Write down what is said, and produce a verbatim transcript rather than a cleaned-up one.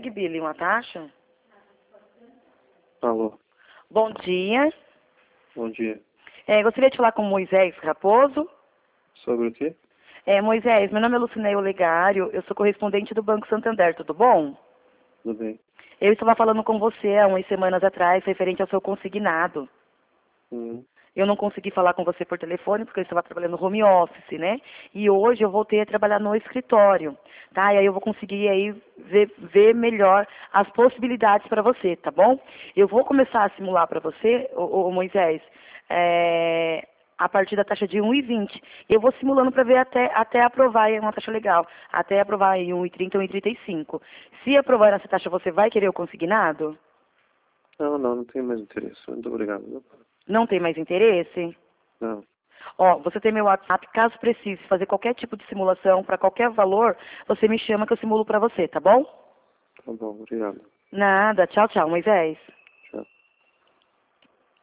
consegue, Billy, uma taxa? Alô, Bom dia. bom dia. É, gostaria de falar com Moisés Raposo. Sobre o quê? É, Moisés, meu nome é Lucinéia Olegário, eu sou correspondente do Banco Santander, tudo bom? Tudo bem. Eu estava falando com você há umas semanas atrás, referente ao seu consignado. Hum, Eu não consegui falar com você por telefone, porque eu estava trabalhando no home office, né? E hoje eu voltei a trabalhar no escritório, tá? E aí eu vou conseguir aí ver, ver melhor as possibilidades para você, tá bom? Eu vou começar a simular para você, ô, ô, Moisés, é, a partir da taxa de um e vinte. Eu vou simulando para ver até, até aprovar aí uma taxa legal, até aprovar aí um e trinta, um e trinta e cinco. Se aprovar essa taxa, você vai querer o consignado? Não, não, não tenho mais interesse. Muito obrigado. Viu? Não tem mais interesse? Não, Ó, você tem meu WhatsApp, caso precise fazer qualquer tipo de simulação para qualquer valor, você me chama que eu simulo para você, tá bom? tá bom, obrigado. Nada, tchau, tchau, Moisés.